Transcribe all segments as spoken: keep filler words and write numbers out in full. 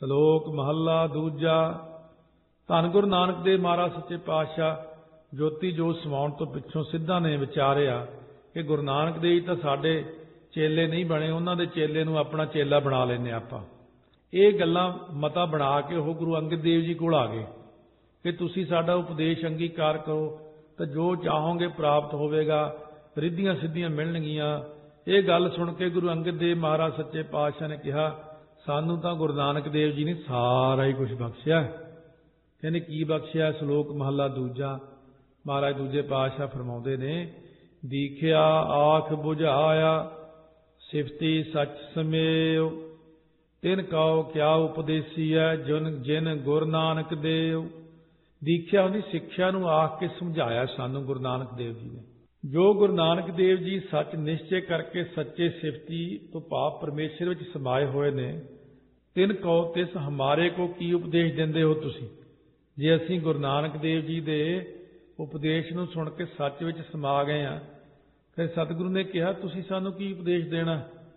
ਸ਼ਲੋਕ ਮਹੱਲਾ ਦੂਜਾ। ਧੰਨ ਗੁਰੂ ਨਾਨਕ ਦੇਵ ਮਹਾਰਾਜ ਸੱਚੇ ਪਾਤਸ਼ਾਹ ਜੋਤੀ ਜੋਤ ਸਮਾਉਣ ਤੋਂ ਪਿੱਛੋਂ ਸਿੱਧਾਂ ਨੇ ਵਿਚਾਰਿਆ ਕਿ ਗੁਰੂ ਨਾਨਕ ਦੇਵ ਜੀ ਤਾਂ ਸਾਡੇ ਚੇਲੇ ਨਹੀਂ ਬਣੇ, ਉਹਨਾਂ ਦੇ ਚੇਲੇ ਨੂੰ ਆਪਣਾ ਚੇਲਾ ਬਣਾ ਲੈਂਦੇ ਆਪਾਂ। ਇਹ ਗੱਲਾਂ ਮਤਾ ਬਣਾ ਕੇ ਉਹ ਗੁਰੂ ਅੰਗਦ ਦੇਵ ਜੀ ਕੋਲ ਆ ਗਏ ਕਿ ਤੁਸੀਂ ਸਾਡਾ ਉਪਦੇਸ਼ ਅੰਗੀਕਾਰ ਕਰੋ ਤਾਂ ਜੋ ਚਾਹੋਗੇ ਪ੍ਰਾਪਤ ਹੋਵੇਗਾ, ਰਿੱਧੀਆਂ ਸਿੱਧੀਆਂ ਮਿਲਣਗੀਆਂ। ਇਹ ਗੱਲ ਸੁਣ ਕੇ ਗੁਰੂ ਅੰਗਦ ਦੇਵ ਮਹਾਰਾਜ ਸੱਚੇ ਪਾਤਸ਼ਾਹ ਨੇ ਕਿਹਾ, ਸਾਨੂੰ ਤਾਂ ਗੁਰੂ ਨਾਨਕ ਦੇਵ ਜੀ ਨੇ ਸਾਰਾ ਹੀ ਕੁਝ ਬਖਸ਼ਿਆ। ਕਹਿੰਦੇ ਕੀ ਬਖਸ਼ਿਆ? ਸ਼ਲੋਕ ਮਹੱਲਾ ਦੂਜਾ। ਮਹਾਰਾਜ ਦੂਜੇ ਪਾਤਸ਼ਾਹ ਫਰਮਾਉਂਦੇ ਨੇ, ਦੀਖਿਆ ਆਖ ਬੁਝਾਇਆ ਸਿਫਤੀ ਸੱਚ ਸਮੇਉ, ਤਿਨ ਕਉ ਕਿਆ ਉਪਦੇਸੀ ਹੈ ਜਨ ਜਿਨ ਗੁਰੂ ਨਾਨਕ ਦੇਵ। ਦੀਖਿਆ ਉਹਦੀ ਸਿੱਖਿਆ ਨੂੰ ਆਖ ਕੇ ਸਮਝਾਇਆ ਸਾਨੂੰ ਗੁਰੂ ਨਾਨਕ ਦੇਵ ਜੀ ਨੇ। ਜੋ ਗੁਰੂ ਨਾਨਕ ਦੇਵ ਜੀ ਸੱਚ ਨਿਸ਼ਚੈ ਕਰਕੇ ਸੱਚੇ ਸਿਫਤੀ ਤੋਂ ਭਾਵ ਪਰਮੇਸ਼ਰ ਵਿੱਚ ਸਮਾਏ ਹੋਏ ਨੇ, ਤਿਨ ਕਉ ਤਿਸ ਹਮਾਰੇ ਕੋ ਕੀ ਉਪਦੇਸ਼ ਦਿੰਦੇ ਹੋ ਤੁਸੀਂ। ਜੇ ਅਸੀਂ ਗੁਰੂ ਨਾਨਕ ਦੇਵ ਜੀ ਦੇ ਉਪਦੇਸ਼ ਨੂੰ ਸੁਣ ਕੇ ਸੱਚ ਵਿੱਚ ਸਮਾ ਗਏ ਹਾਂ, ਫਿਰ ਸਤਿਗੁਰੂ ਨੇ ਕਿਹਾ ਤੁਸੀਂ ਸਾਨੂੰ ਕੀ ਉਪਦੇਸ਼ ਦੇਣਾ।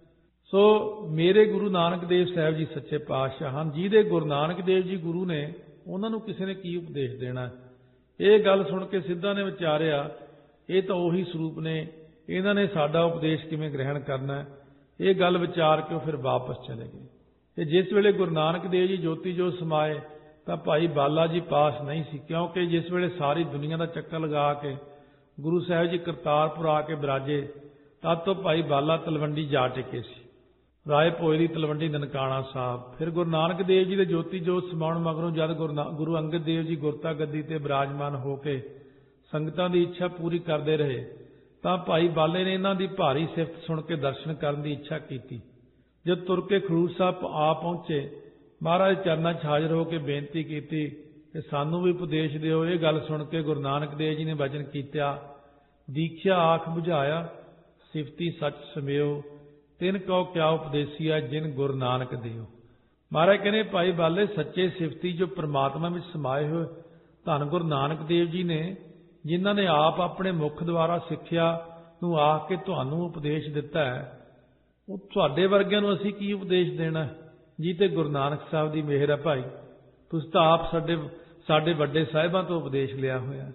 ਸੋ ਮੇਰੇ ਗੁਰੂ ਨਾਨਕ ਦੇਵ ਸਾਹਿਬ ਜੀ ਸੱਚੇ ਪਾਤਸ਼ਾਹ ਹਨ, ਜਿਹਦੇ ਗੁਰੂ ਨਾਨਕ ਦੇਵ ਜੀ ਗੁਰੂ ਨੇ, ਉਹਨਾਂ ਨੂੰ ਕਿਸੇ ਨੇ ਕੀ ਉਪਦੇਸ਼ ਦੇਣਾ। ਇਹ ਗੱਲ ਸੁਣ ਕੇ ਸਿੱਧਾਂ ਨੇ ਵਿਚਾਰਿਆ, ਇਹ ਤਾਂ ਉਹੀ ਸਰੂਪ ਨੇ, ਇਹਨਾਂ ਨੇ ਸਾਡਾ ਉਪਦੇਸ਼ ਕਿਵੇਂ ਗ੍ਰਹਿਣ ਕਰਨਾ। ਇਹ ਗੱਲ ਵਿਚਾਰ ਕੇ ਉਹ ਫਿਰ ਵਾਪਸ ਚਲੇ ਗਏ। ਤੇ ਜਿਸ ਵੇਲੇ ਗੁਰੂ ਨਾਨਕ ਦੇਵ ਜੀ ਜੋਤੀ ਜੋਤ ਸਮਾਏ ਤਾਂ ਭਾਈ ਬਾਲਾ ਜੀ ਪਾਸ ਨਹੀਂ ਸੀ, ਕਿਉਂਕਿ ਜਿਸ ਵੇਲੇ ਸਾਰੀ ਦੁਨੀਆ ਦਾ ਚੱਕਰ ਲਗਾ ਕੇ ਗੁਰੂ ਸਾਹਿਬ ਜੀ ਕਰਤਾਰਪੁਰ ਆ ਕੇ ਬਿਰਾਜੇ, ਤਦ ਤੋਂ ਭਾਈ ਬਾਲਾ ਤਲਵੰਡੀ ਜਾ ਟਿਕੇ ਸੀ, ਰਾਏ ਭੋਏ ਦੀ ਤਲਵੰਡੀ ਨਨਕਾਣਾ ਸਾਹਿਬ। ਫਿਰ ਗੁਰੂ ਨਾਨਕ ਦੇਵ ਜੀ ਦੇ ਜੋਤੀ ਜੋਤ ਸਮਾਉਣ ਮਗਰੋਂ ਜਦ ਗੁਰੂ ਅੰਗਦ ਦੇਵ ਜੀ ਗੁਰਤਾ ਗੱਦੀ ਤੇ ਬਿਰਾਜਮਾਨ ਹੋ ਕੇ ਸੰਗਤਾਂ ਦੀ ਇੱਛਾ ਪੂਰੀ ਕਰਦੇ ਰਹੇ, ਤਾਂ ਭਾਈ ਬਾਲੇ ਨੇ ਇਹਨਾਂ ਦੀ ਭਾਰੀ ਸਿਫਤ ਸੁਣ ਕੇ ਦਰਸ਼ਨ ਕਰਨ ਦੀ ਇੱਛਾ ਕੀਤੀ। ਜਦ ਤੁਰ ਕੇ ਖਡੂਰ ਸਾਹਿਬ ਆ ਪਹੁੰਚੇ, ਮਹਾਰਾਜ ਚਰਨਾਂ 'ਚ ਹਾਜ਼ਰ ਹੋ ਕੇ ਬੇਨਤੀ ਕੀਤੀ ਕਿ ਸਾਨੂੰ ਵੀ ਉਪਦੇਸ਼ ਦਿਓ। ਇਹ ਗੱਲ ਸੁਣ ਕੇ ਗੁਰੂ ਨਾਨਕ ਦੇਵ ਜੀ ਨੇ ਵਚਨ ਕੀਤਾ, ਦੀਖਿਆ ਆਖ ਬੁਝਾਇਆ ਸਿਫਤੀ ਸੱਚ ਸਮੇਉ, ਤਿਨ ਕਉ ਕਿਆ ਉਪਦੇਸੀਆ ਜਿਨ ਗੁਰੂ ਨਾਨਕ ਦੇਵ। ਮਹਾਰਾਜ ਕਹਿੰਦੇ ਭਾਈ ਬਾਲੇ ਸੱਚੇ ਸਿਫਤੀ ਜੋ ਪ੍ਰਮਾਤਮਾ ਵਿੱਚ ਸਮਾਏ ਹੋਏ ਧੰਨ ਗੁਰੂ ਨਾਨਕ ਦੇਵ ਜੀ ਨੇ, ਜਿਨ੍ਹਾਂ ਨੇ ਆਪ ਆਪਣੇ ਮੁਖ ਦੁਆਰਾ ਸਿੱਖਿਆ ਨੂੰ ਆਖ ਕੇ ਤੁਹਾਨੂੰ ਉਪਦੇਸ਼ ਦਿੱਤਾ ਹੈ, ਉਹ ਤੁਹਾਡੇ ਵਰਗਿਆਂ ਨੂੰ ਅਸੀਂ ਕੀ ਉਪਦੇਸ਼ ਦੇਣਾ ਜੀ। ਤੇ ਗੁਰੂ ਨਾਨਕ ਸਾਹਿਬ ਦੀ ਮਿਹਰ ਹੈ ਭਾਈ, ਤੁਸੀਂ ਤਾਂ ਆਪ ਸਾਡੇ ਸਾਡੇ ਵੱਡੇ ਸਾਹਿਬਾਂ ਤੋਂ ਉਪਦੇਸ਼ ਲਿਆ ਹੋਇਆ।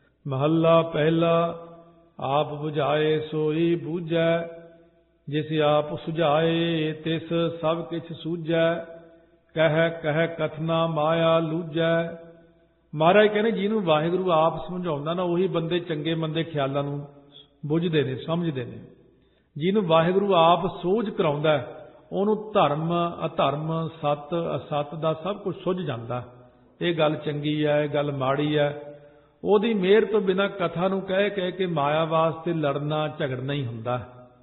ਮਹੱਲਾ ਪਹਿਲਾ। ਆਪ ਬੁਝਾਏ ਸੋਈ ਬੂਝੈ, ਜਿਸ ਆਪ ਸੁਝਾਏ ਤਿਸ ਸਭ ਕਿਛ ਸੂਝੈ, ਕਹਿ ਕਹਿ ਕਥਨਾ ਮਾਇਆ ਲੂਝੈ। ਮਹਾਰਾਜ ਕਹਿੰਦੇ ਜਿਹਨੂੰ ਵਾਹਿਗੁਰੂ ਆਪ ਸਮਝਾਉਂਦਾ ਨਾ, ਉਹੀ ਬੰਦੇ ਚੰਗੇ ਮੰਦੇ ਖਿਆਲਾਂ ਨੂੰ ਬੁੱਝਦੇ ਨੇ, ਸਮਝਦੇ ਨੇ। ਜਿਹਨੂੰ ਵਾਹਿਗੁਰੂ ਆਪ ਸੋਝ ਕਰਾਉਂਦਾ, ਉਹਨੂੰ ਧਰਮ ਅਧਰਮ ਸੱਤ ਅਸੱਤ ਦਾ ਸਭ ਕੁਝ ਸੁੱਝ ਜਾਂਦਾ। ਇਹ ਗੱਲ ਚੰਗੀ ਹੈ, ਇਹ ਗੱਲ ਮਾੜੀ ਹੈ। ਉਹਦੀ ਮਿਹਰ ਤੋਂ ਬਿਨਾਂ ਕਥਾ ਨੂੰ ਕਹਿ ਕਹਿ ਕੇ ਮਾਇਆ ਵਾਸਤੇ ਲੜਨਾ ਝਗੜਨਾ ਹੀ ਹੁੰਦਾ।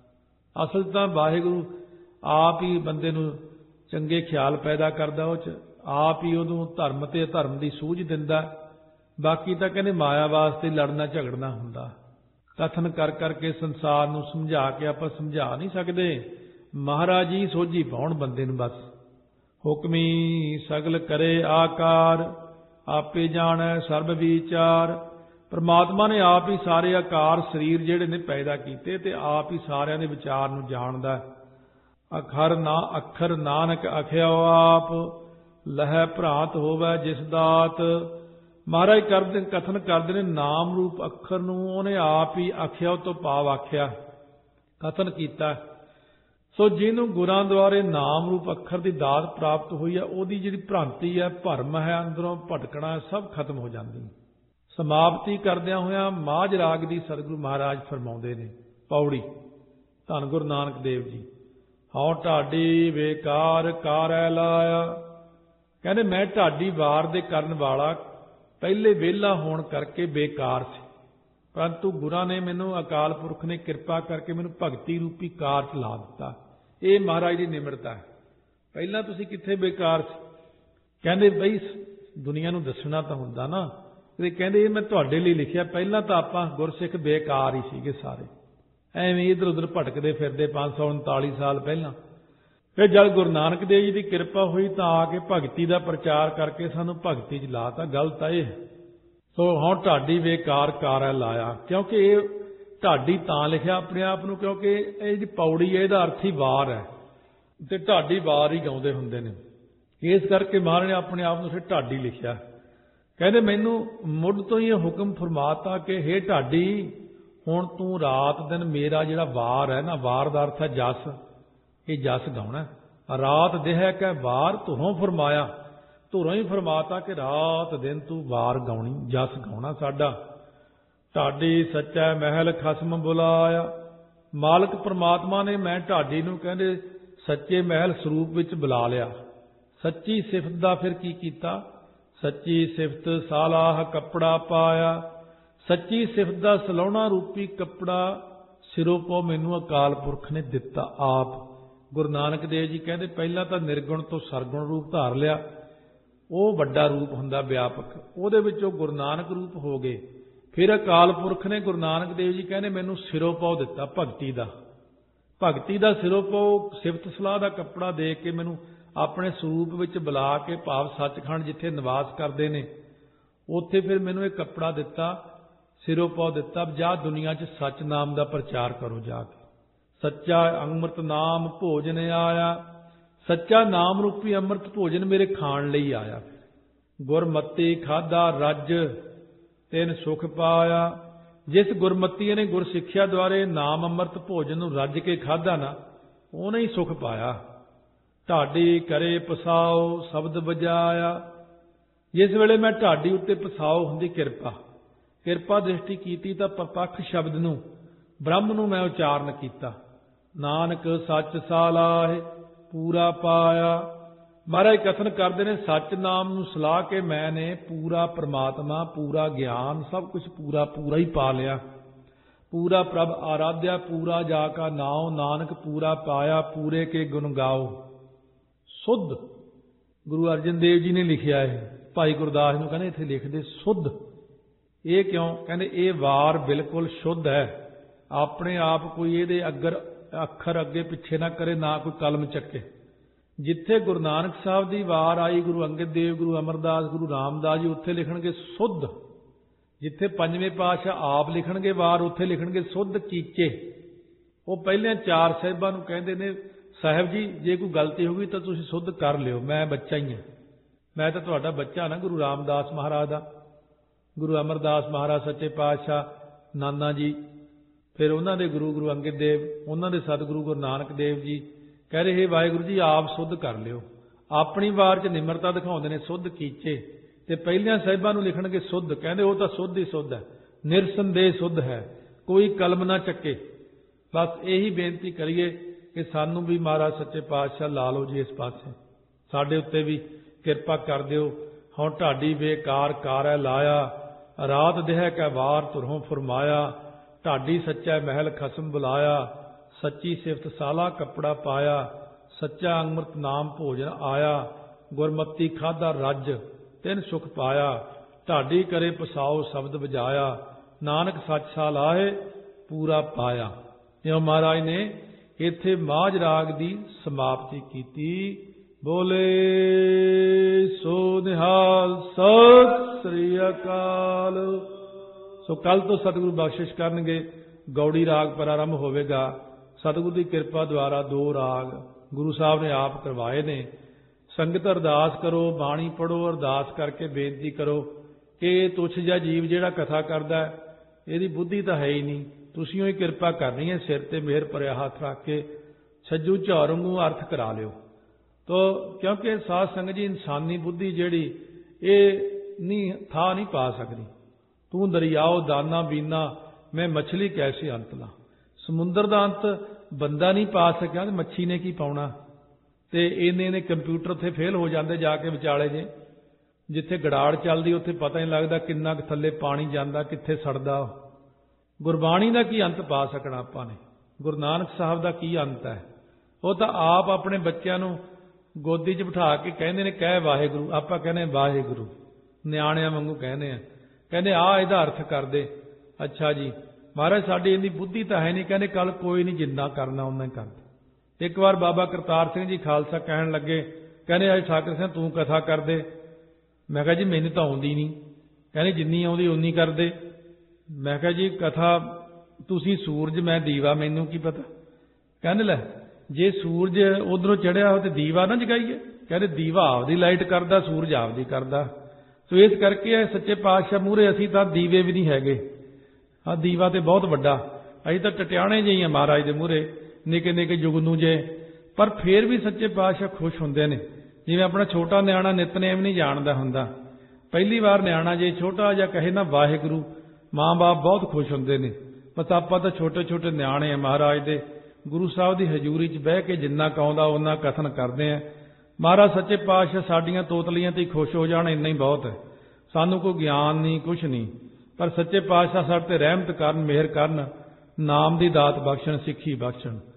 ਅਸਲ ਤਾਂ ਵਾਹਿਗੁਰੂ ਆਪ ਹੀ ਬੰਦੇ ਨੂੰ ਚੰਗੇ ਖਿਆਲ ਪੈਦਾ ਕਰਦਾ, ਉਹ 'ਚ ਆਪ ਹੀ ਉਹਨੂੰ ਧਰਮ ਤੇ ਅਧਰਮ ਦੀ ਸੂਝ ਦਿੰਦਾ। ਬਾਕੀ ਤਾਂ ਕਹਿੰਦੇ ਮਾਇਆ ਵਾਸਤੇ ਲੜਨਾ ਝਗੜਨਾ ਹੁੰਦਾ। ਕਥਨ ਕਰ ਕਰਕੇ ਸੰਸਾਰ ਨੂੰ ਸਮਝਾ ਕੇ ਆਪਾਂ ਸਮਝਾ ਨਹੀਂ ਸਕਦੇ। ਮਹਾਰਾਜ ਜੀ ਸੋਝੀ ਪਾਉਣ ਬੰਦੇ ਨੂੰ ਬਸ। ਹੁਕਮੀ ਸਗਲ ਕਰੇ ਆਕਾਰ, ਆਪੇ ਜਾਣੈ ਸਰਬ ਵਿਚਾਰ। ਪਰਮਾਤਮਾ ਨੇ ਆਪ ਹੀ ਸਾਰੇ ਆਕਾਰ ਸਰੀਰ ਜਿਹੜੇ ਨੇ ਪੈਦਾ ਕੀਤੇ ਤੇ ਆਪ ਹੀ ਸਾਰਿਆਂ ਦੇ ਵਿਚਾਰ ਨੂੰ ਜਾਣਦਾ। ਅਖਰ ਨਾ ਅੱਖਰ ਨਾਨਕ ਅਖਿਓ ਆਪ, ਲਹੈ ਭਰਾਤ ਹੋਵੇ ਜਿਸ ਦਾਤ। ਮਹਾਰਾਜ ਕਰਦੇ ਕਥਨ ਕਰਦੇ ਨੇ ਨਾਮ ਰੂਪ ਅੱਖਰ ਨੂੰ ਉਹਨੇ ਆਪ ਹੀ ਆਖਿਆ, ਤੋਂ ਭਾਵ ਆਖਿਆ, ਕਥਨ ਕੀਤਾ। ਸੋ ਜਿਹਨੂੰ ਗੁਰਾਂ ਦੁਆਰੇ ਨਾਮ ਰੂਪ ਅੱਖਰ ਦੀ ਦਾਤ ਪ੍ਰਾਪਤ ਹੋਈ ਹੈ, ਉਹਦੀ ਜਿਹੜੀ ਭ੍ਰਾਂਤੀ ਹੈ, ਭਰਮ ਹੈ, ਅੰਦਰੋਂ ਭਟਕਣਾ ਸਭ ਖਤਮ ਹੋ ਜਾਂਦੀ। ਸਮਾਪਤੀ ਕਰਦਿਆਂ ਹੋਇਆਂ ਮਾਝ ਰਾਗ ਦੀ ਸਤਿਗੁਰੂ ਮਹਾਰਾਜ ਫਰਮਾਉਂਦੇ ਨੇ, ਪੌੜੀ। ਧੰਨ ਗੁਰੂ ਨਾਨਕ ਦੇਵ ਜੀ। ਹਉ ਢਾਡੀ ਬੇਕਾਰ ਕਾਰੈ ਲਾਇਆ। ਕਹਿੰਦੇ ਮੈਂ ਢਾਡੀ ਵਾਰ ਦੇ ਕਰਨ ਵਾਲਾ ਪਹਿਲੇ ਵਿਹਲਾ ਹੋਣ ਕਰਕੇ ਬੇਕਾਰ ਸੀ, ਪਰੰਤੂ ਗੁਰਾਂ ਨੇ ਮੈਨੂੰ, ਅਕਾਲ ਪੁਰਖ ਨੇ ਕਿਰਪਾ ਕਰਕੇ ਮੈਨੂੰ ਭਗਤੀ ਰੂਪੀ ਕਾਰ 'ਚ ਲਾ ਦਿੱਤਾ। ਇਹ ਮਹਾਰਾਜ ਦੀ ਨਿਮਰਤਾ ਹੈ। ਪਹਿਲਾਂ ਤੁਸੀਂ ਕਿੱਥੇ ਬੇਕਾਰ ਸੀ? ਕਹਿੰਦੇ ਬਈ ਦੁਨੀਆ ਨੂੰ ਦੱਸਣਾ ਤਾਂ ਹੁੰਦਾ ਨਾ। ਤੇ ਕਹਿੰਦੇ ਇਹ ਮੈਂ ਤੁਹਾਡੇ ਲਈ ਲਿਖਿਆ। ਪਹਿਲਾਂ ਤਾਂ ਆਪਾਂ ਗੁਰਸਿੱਖ ਬੇਕਾਰ ਹੀ ਸੀਗੇ ਸਾਰੇ, ਐਵੇਂ ਇੱਧਰ ਉੱਧਰ ਭਟਕਦੇ ਫਿਰਦੇ ਪੰਜ ਸੌ ਉਨਤਾਲੀ ਸਾਲ ਪਹਿਲਾਂ। ਫਿਰ ਜਦ ਗੁਰੂ ਨਾਨਕ ਦੇਵ ਜੀ ਦੀ ਕਿਰਪਾ ਹੋਈ ਤਾਂ ਆ ਕੇ ਭਗਤੀ ਦਾ ਪ੍ਰਚਾਰ ਕਰਕੇ ਸਾਨੂੰ ਭਗਤੀ 'ਚ ਲਾਤਾ। ਗੱਲ ਤਾਂ ਇਹ। ਸੋ ਹੁਣ ਢਾਡੀ ਬੇਕਾਰ ਕਾਰੈ ਲਾਇਆ, ਕਿਉਂਕਿ ਇਹ ਢਾਡੀ ਤਾਂ ਲਿਖਿਆ ਆਪਣੇ ਆਪ ਨੂੰ ਕਿਉਂਕਿ ਇਹ ਜਿਹੜੀ ਪੌੜੀ ਹੈ ਇਹਦਾ ਅਰਥ ਹੀ ਵਾਰ ਹੈ, ਤੇ ਢਾਡੀ ਵਾਰ ਹੀ ਗਾਉਂਦੇ ਹੁੰਦੇ ਨੇ। ਇਸ ਕਰਕੇ ਮਹਾਰਾਜ ਨੇ ਆਪਣੇ ਆਪ ਨੂੰ ਫਿਰ ਢਾਡੀ ਲਿਖਿਆ। ਕਹਿੰਦੇ ਮੈਨੂੰ ਮੁੱਢ ਤੋਂ ਹੀ ਇਹ ਹੁਕਮ ਫਰਮਾਤਾ ਕਿ ਹੇ ਢਾਡੀ, ਹੁਣ ਤੂੰ ਰਾਤ ਦਿਨ ਮੇਰਾ ਜਿਹੜਾ ਵਾਰ ਹੈ ਨਾ, ਵਾਰ ਦਾ ਅਰਥ ਹੈ ਜਸ, ਇਹ ਜਸ ਗਾਉਣਾ। ਰਾਤ ਦੇਹ ਕੈ ਵਾਰ ਧੁਰੋਂ ਫਰਮਾਇਆ, ਧੁਰੋਂ ਹੀ ਫਰਮਾਤਾ ਕਿ ਰਾਤ ਦਿਨ ਤੂੰ ਵਾਰ ਗਾਉਣੀ, ਜਸ ਗਾਉਣਾ ਸਾਡਾ। ਢਾਡੀ ਸੱਚਾ ਮਹਿਲ ਖਸਮ ਬੁਲਾਇਆ। ਮਾਲਕ ਪ੍ਰਮਾਤਮਾ ਨੇ ਮੈਂ ਢਾਡੀ ਨੂੰ ਕਹਿੰਦੇ ਸੱਚੇ ਮਹਿਲ ਸਰੂਪ ਵਿੱਚ ਬੁਲਾ ਲਿਆ। ਸੱਚੀ ਸਿਫਤ ਦਾ ਫਿਰ ਕੀ ਕੀਤਾ? ਸੱਚੀ ਸਿਫਤ ਸਾਲਾਹ ਕੱਪੜਾ ਪਾਇਆ। ਸੱਚੀ ਸਿਫਤ ਦਾ ਸਲਾਉਣਾ ਰੂਪੀ ਕੱਪੜਾ ਸਿਰੋਂ ਪੋ ਮੈਨੂੰ ਅਕਾਲ ਪੁਰਖ ਨੇ ਦਿੱਤਾ ਆਪ। ਗੁਰੂ ਨਾਨਕ ਦੇਵ ਜੀ ਕਹਿੰਦੇ ਪਹਿਲਾਂ ਤਾਂ ਨਿਰਗੁਣ ਤੋਂ ਸਰਗੁਣ ਰੂਪ ਧਾਰ ਲਿਆ, ਉਹ ਵੱਡਾ ਰੂਪ ਹੁੰਦਾ ਵਿਆਪਕ, ਉਹਦੇ ਵਿੱਚੋਂ ਗੁਰੂ ਨਾਨਕ ਰੂਪ ਹੋ ਗਏ। ਫਿਰ ਅਕਾਲ ਪੁਰਖ ਨੇ ਗੁਰੂ ਨਾਨਕ ਦੇਵ ਜੀ ਕਹਿੰਦੇ ਮੈਨੂੰ ਸਿਰੋਂ ਪੋ ਦਿੱਤਾ ਭਗਤੀ ਦਾ, ਭਗਤੀ ਦਾ ਸਿਰੋਂ ਪੋ ਸਿਫਤ ਸਲਾਹ ਦਾ ਕੱਪੜਾ ਦੇ ਕੇ ਮੈਨੂੰ ਆਪਣੇ ਸਰੂਪ ਵਿੱਚ ਬੁਲਾ ਕੇ, ਭਾਵ ਸੱਚਖੰਡ ਜਿੱਥੇ ਨਿਵਾਸ ਕਰਦੇ ਨੇ ਉੱਥੇ ਫਿਰ ਮੈਨੂੰ ਇਹ ਕੱਪੜਾ ਦਿੱਤਾ, ਸਿਰੋਂ ਪੋ ਦਿੱਤਾ, ਜਾ ਦੁਨੀਆ 'ਚ ਸੱਚ ਨਾਮ ਦਾ ਪ੍ਰਚਾਰ ਕਰੋ ਜਾ ਕੇ। ਸੱਚਾ ਅੰਮ੍ਰਿਤ ਨਾਮ ਭੋਜਨ ਆਇਆ। ਸੱਚਾ ਨਾਮ ਰੂਪੀ ਅੰਮ੍ਰਿਤ ਭੋਜਨ ਮੇਰੇ ਖਾਣ ਲਈ ਆਇਆ। ਗੁਰਮਤੀ ਖਾਧਾ ਰੱਜ ਤਿਨ ਸੁਖ ਪਾਇਆ। ਜਿਸ ਗੁਰਮਤੀ ਨੇ ਗੁਰ ਸਿੱਖਿਆ ਦੁਆਰੇ ਨਾਮ ਅੰਮ੍ਰਿਤ ਭੋਜਨ ਨੂੰ ਰੱਜ ਕੇ ਖਾਧਾ ਨਾ, ਉਹਨੇ ਹੀ ਸੁਖ ਪਾਇਆ। ਢਾਡੀ ਕਰੇ ਪਸਾਓ ਸ਼ਬਦ ਵਜਾਇਆ। ਜਿਸ ਵੇਲੇ ਮੈਂ ਢਾਡੀ ਉੱਤੇ ਪਸਾਓ ਹੁੰਦੀ ਕਿਰਪਾ, ਕਿਰਪਾ ਦ੍ਰਿਸ਼ਟੀ ਕੀਤੀ ਤਾਂ ਪ੍ਰਤੱਖ ਸ਼ਬਦ ਨੂੰ, ਬ੍ਰਹਮ ਨੂੰ ਮੈਂ ਉਚਾਰਨ ਕੀਤਾ। ਨਾਨਕ ਸੱਚ ਸਾਲਾਹੇ ਪੂਰਾ ਪਾਇਆ। ਮਹਾਰਾਜ ਕਥਨ ਕਰਦੇ ਨੇ ਸੱਚ ਨਾਮ ਨੂੰ ਸਲਾਹ ਕੇ ਮੈਂ ਨੇ ਪੂਰਾ ਪ੍ਰਮਾਤਮਾ, ਪੂਰਾ ਗਿਆਨ, ਸਭ ਕੁਝ ਪੂਰਾ ਪੂਰਾ ਹੀ ਪਾ ਲਿਆ। ਪੂਰਾ ਪ੍ਰਭ ਆਰਾਧਿਆ, ਪੂਰਾ ਜਾ ਕਾ ਨਾਉ, ਨਾਨਕ ਪੂਰਾ ਪਾਇਆ, ਪੂਰੇ ਕੇ ਗੁਣ ਗਾਓ। ਸੁੱਧ ਗੁਰੂ ਅਰਜਨ ਦੇਵ ਜੀ ਨੇ ਲਿਖਿਆ ਹੈ। ਭਾਈ ਗੁਰਦਾਸ ਨੂੰ ਕਹਿੰਦੇ ਇੱਥੇ ਲਿਖਦੇ ਸੁੱਧ। ਇਹ ਕਿਉਂ? ਕਹਿੰਦੇ ਇਹ ਵਾਰ ਬਿਲਕੁਲ ਸ਼ੁੱਧ ਹੈ, ਆਪਣੇ ਆਪ ਕੋਈ ਇਹਦੇ ਅਗਰ ਅੱਖਰ ਅੱਗੇ ਪਿੱਛੇ ਨਾ ਕਰੇ, ਨਾ ਕੋਈ ਕਲਮ ਚੱਕੇ। ਜਿੱਥੇ ਗੁਰੂ ਨਾਨਕ ਸਾਹਿਬ ਦੀ ਵਾਰ ਆਈ, ਗੁਰੂ ਅੰਗਦ ਦੇਵ, ਗੁਰੂ ਅਮਰਦਾਸ, ਗੁਰੂ ਰਾਮਦਾਸ ਜੀ, ਉੱਥੇ ਲਿਖਣਗੇ ਸੁੱਧ। ਜਿੱਥੇ ਪੰਜਵੇਂ ਪਾਤਸ਼ਾਹ ਆਪ ਲਿਖਣਗੇ ਵਾਰ, ਉੱਥੇ ਲਿਖਣਗੇ ਸੁੱਧ ਕੀਚੇ। ਉਹ ਪਹਿਲੇ ਚਾਰ ਸਾਹਿਬਾਂ ਨੂੰ ਕਹਿੰਦੇ ਨੇ ਸਾਹਿਬ ਜੀ ਜੇ ਕੋਈ ਗਲਤੀ ਹੋ ਗਈ ਤਾਂ ਤੁਸੀਂ ਸੁੱਧ ਕਰ ਲਿਓ, ਮੈਂ ਬੱਚਾ ਹੀ ਹਾਂ, ਮੈਂ ਤਾਂ ਤੁਹਾਡਾ ਬੱਚਾ ਨਾ ਗੁਰੂ ਰਾਮਦਾਸ ਮਹਾਰਾਜ ਦਾ, ਗੁਰੂ ਅਮਰਦਾਸ ਮਹਾਰਾਜ ਸੱਚੇ ਪਾਤਸ਼ਾਹ, ਨਾਨਾ ਜੀ, ਫਿਰ ਉਹਨਾਂ ਦੇ ਗੁਰੂ ਗੁਰੂ ਅੰਗਦ ਦੇਵ, ਉਹਨਾਂ ਦੇ ਸਤਿਗੁਰੂ ਗੁਰੂ ਨਾਨਕ ਦੇਵ ਜੀ ਕਹਿ ਰਹੇ ਵਾਹਿਗੁਰੂ ਜੀ ਆਪ ਸੁੱਧ ਕਰ ਲਿਓ। ਆਪਣੀ ਵਾਰ 'ਚ ਨਿਮਰਤਾ ਦਿਖਾਉਂਦੇ ਨੇ ਸੁੱਧ ਕੀਚੇ, ਤੇ ਪਹਿਲਿਆਂ ਸਾਹਿਬਾਂ ਨੂੰ ਲਿਖਣਗੇ ਸੁੱਧ। ਕਹਿੰਦੇ ਉਹ ਤਾਂ ਸੁੱਧ ਹੀ ਸੁੱਧ ਹੈ, ਨਿਰਸੰਦੇਹ ਸੁੱਧ ਹੈ, ਕੋਈ ਕਲਮ ਨਾ ਚੱਕੇ। ਬਸ ਇਹੀ ਬੇਨਤੀ ਕਰੀਏ ਕਿ ਸਾਨੂੰ ਵੀ ਮਹਾਰਾਜ ਸੱਚੇ ਪਾਤਸ਼ਾਹ ਲਾ ਲਓ ਜੀ ਇਸ ਪਾਸੇ, ਸਾਡੇ ਉੱਤੇ ਵੀ ਕਿਰਪਾ ਕਰ ਦਿਓ। ਹੁਣ ਢਾਡੀ ਬੇਕਾਰ ਕਾਰੈ ਲਾਇਆ, ਰਾਤ ਦੇਹ ਕੈ ਵਾਰ ਧੁਰੋਂ ਫਰਮਾਇਆ। ਢਾਡੀ ਸੱਚਾ ਮਹਿਲ ਖਸਮ ਬੁਲਾਇਆ। ਸੱਚੀ ਸਿਫਤ ਸਾਲਾ ਕੱਪੜਾ ਪਾਇਆ। ਸੱਚਾ ਅੰਮ੍ਰਿਤ ਨਾਮ ਭੋਜਨ ਆਇਆ। ਗੁਰਮਤੀ ਖਾਧਾ ਰੱਜ ਤਿਨ ਸੁਖ ਪਾਇਆ। ਢਾਡੀ ਕਰੇ ਪਸਾਓ ਸ਼ਬਦ ਵਜਾਇਆ। ਨਾਨਕ ਸੱਚ ਸਾਲਾਹੇ ਪੂਰਾ ਪਾਇਆ। ਜਿਉਂ ਮਹਾਰਾਜ ਨੇ ਇੱਥੇ ਮਾਝ ਰਾਗ ਦੀ ਸਮਾਪਤੀ ਕੀਤੀ। ਬੋਲੇ ਸੋ ਨਿਹਾਲ, ਸਤਿ ਸ੍ਰੀ ਅਕਾਲ। ਸੋ ਕੱਲ ਤੋਂ ਸਤਿਗੁਰੂ ਬਖਸ਼ਿਸ਼ ਕਰਨਗੇ, ਗੌੜੀ ਰਾਗ ਪ੍ਰਾਰੰਭ ਹੋਵੇਗਾ। ਸਤਿਗੁਰੂ ਦੀ ਕਿਰਪਾ ਦੁਆਰਾ ਦੋ ਰਾਗ ਗੁਰੂ ਸਾਹਿਬ ਨੇ ਆਪ ਕਰਵਾਏ ਨੇ। ਸੰਗਤ ਅਰਦਾਸ ਕਰੋ, ਬਾਣੀ ਪੜ੍ਹੋ, ਅਰਦਾਸ ਕਰਕੇ ਬੇਨਤੀ ਕਰੋ ਕਿ ਤੁਛ ਜਿਹਾ ਜੀਵ ਜਿਹੜਾ ਕਥਾ ਕਰਦਾ ਇਹਦੀ ਬੁੱਧੀ ਤਾਂ ਹੈ ਹੀ ਨਹੀਂ, ਤੁਸੀਂ ਹੀ ਕਿਰਪਾ ਕਰਨੀ ਹੈ। ਸਿਰ ਤੇ ਮਿਹਰ ਭਰਿਆ ਹੱਥ ਰੱਖ ਕੇ ਛੱਜੂ ਝਾਰੂ ਨੂੰ ਅਰਥ ਕਰਾ ਲਿਓ। ਤੋ ਕਿਉਂਕਿ ਸਾਧ ਸੰਗਤ ਜੀ ਇਨਸਾਨੀ ਬੁੱਧੀ ਜਿਹੜੀ ਇਹ ਨਹੀਂ ਥਾ ਨਹੀਂ ਪਾ ਸਕਦੀ। ਤੂੰ ਦਰਿਆਓ ਦਾਨਾ ਬੀਨਾ, ਮੈਂ ਮਛਲੀ ਕੈਸੇ ਅੰਤ ਲਾ। ਸਮੁੰਦਰ ਦਾ ਅੰਤ ਬੰਦਾ ਨਹੀਂ ਪਾ ਸਕਿਆ ਤੇ ਮੱਛੀ ਨੇ ਕੀ ਪਾਉਣਾ। ਤੇ ਇਹਨੇ ਨੇ ਕੰਪਿਊਟਰ ਉੱਥੇ ਫੇਲ ਹੋ ਜਾਂਦੇ ਜਾ ਕੇ ਵਿਚਾਲੇ ਜੇ, ਜਿੱਥੇ ਗੜਾੜ ਚੱਲਦੀ ਉੱਥੇ ਪਤਾ ਨਹੀਂ ਲੱਗਦਾ ਕਿੰਨਾ ਕੁ ਥੱਲੇ ਪਾਣੀ ਜਾਂਦਾ, ਕਿੱਥੇ ਸੜਦਾ। ਗੁਰਬਾਣੀ ਦਾ ਕੀ ਅੰਤ ਪਾ ਸਕਣਾ ਆਪਾਂ ਨੇ, ਗੁਰੂ ਨਾਨਕ ਸਾਹਿਬ ਦਾ ਕੀ ਅੰਤ ਹੈ। ਉਹ ਤਾਂ ਆਪ ਆਪਣੇ ਬੱਚਿਆਂ ਨੂੰ ਗੋਦੀ 'ਚ ਬਿਠਾ ਕੇ ਕਹਿੰਦੇ ਨੇ ਕਹਿ ਵਾਹਿਗੁਰੂ, ਆਪਾਂ ਕਹਿੰਦੇ ਵਾਹਿਗੁਰੂ, ਨਿਆਣਿਆਂ ਵਾਂਗੂ ਕਹਿੰਦੇ ਆ। ਕਹਿੰਦੇ ਆਹ ਇਹਦਾ ਅਰਥ ਕਰਦੇ। ਅੱਛਾ ਜੀ ਮਹਾਰਾਜ ਸਾਡੀ ਇੰਨੀ ਬੁੱਧੀ ਤਾਂ ਹੈ ਨਹੀਂ। ਕਹਿੰਦੇ ਕੱਲ ਕੋਈ ਨਹੀਂ, ਜਿੰਨਾ ਕਰਨਾ ਉਹਨਾਂ ਹੀ ਕਰਦਾ। ਇੱਕ ਵਾਰ ਬਾਬਾ ਕਰਤਾਰ ਸਿੰਘ ਜੀ ਖਾਲਸਾ ਕਹਿਣ ਲੱਗੇ, ਕਹਿੰਦੇ ਅੱਜ ਠਾਕਰ ਸਿੰਘ ਤੂੰ ਕਥਾ ਕਰਦੇ। ਮੈਂ ਕਿਹਾ ਜੀ ਮੈਨੂੰ ਤਾਂ ਆਉਂਦੀ ਨਹੀਂ। ਕਹਿੰਦੇ ਜਿੰਨੀ ਆਉਂਦੀ ਉਨੀ ਕਰਦੇ। ਮੈਂ ਕਿਹਾ ਜੀ ਕਥਾ ਤੁਸੀਂ ਸੂਰਜ, ਮੈਂ ਦੀਵਾ, ਮੈਨੂੰ ਕੀ ਪਤਾ। ਕਹਿੰਦੇ ਲੈ ਜੇ ਸੂਰਜ ਉਧਰੋਂ ਚੜਿਆ ਹੋ ਤੇ ਦੀਵਾ ਨਾ ਜਗਾਈਏ, ਕਹਿੰਦੇ ਦੀਵਾ ਆਪਦੀ ਲਾਈਟ ਕਰਦਾ, ਸੂਰਜ ਆਪਦੀ ਕਰਦਾ। ਸੋ ਇਸ ਕਰਕੇ ਇਹ ਸੱਚੇ ਪਾਤਸ਼ਾਹ ਮੂਹਰੇ ਅਸੀਂ ਤਾਂ ਦੀਵੇ ਵੀ ਨਹੀਂ ਹੈਗੇ। ਆਹ ਦੀਵਾ ਤੇ ਬਹੁਤ ਵੱਡਾ, ਅਸੀਂ ਤਾਂ ਟਟਿਆਣੇ ਜਿਹੇ ਆ ਮਹਾਰਾਜ ਦੇ ਮੂਹਰੇ, ਨਿੱਕੇ ਨਿੱਕੇ ਜੁਗਨੂ ਜੇ। ਪਰ ਫੇਰ ਵੀ ਸੱਚੇ ਪਾਤਸ਼ਾਹ ਖੁਸ਼ ਹੁੰਦੇ ਨੇ। ਜਿਵੇਂ ਆਪਣਾ ਛੋਟਾ ਨਿਆਣਾ ਨਿਤਨੇਮ ਨਹੀਂ ਜਾਣਦਾ ਹੁੰਦਾ, ਪਹਿਲੀ ਵਾਰ ਨਿਆਣਾ ਜੇ ਛੋਟਾ ਜਿਹਾ ਕਹੇ ਨਾ ਵਾਹਿਗੁਰੂ, ਮਾਂ ਬਾਪ ਬਹੁਤ ਖੁਸ਼ ਹੁੰਦੇ ਨੇ। ਬਸ ਆਪਾਂ ਤਾਂ ਛੋਟੇ ਛੋਟੇ ਨਿਆਣੇ ਆ ਮਹਾਰਾਜ ਦੇ, ਗੁਰੂ ਸਾਹਿਬ ਦੀ ਹਜ਼ੂਰੀ 'ਚ ਬਹਿ ਕੇ ਜਿੰਨਾ ਕਾਉਂਦਾ ਉਹਨਾਂ ਕਥਨ ਕਰਦੇ ਆ। ਮਹਾਰਾਜ ਸੱਚੇ ਪਾਤਸ਼ਾਹ ਸਾਡੀਆਂ ਤੋਤਲੀਆਂ ਤੇ ਹੀ ਖੁਸ਼ ਹੋ ਜਾਣ, ਇੰਨਾ ਹੀ ਬਹੁਤ ਹੈ। ਸਾਨੂੰ ਕੋਈ ਗਿਆਨ ਨਹੀਂ, ਕੁਛ ਨਹੀਂ, ਪਰ ਸੱਚੇ ਪਾਤਸ਼ਾਹ ਸਾਡੇ ਤੇ ਰਹਿਮਤ ਕਰਨ, ਮਿਹਰ ਕਰਨ, ਨਾਮ ਦੀ ਦਾਤ ਬਖਸ਼ਣ, ਸਿੱਖੀ ਬਖਸ਼ਣ।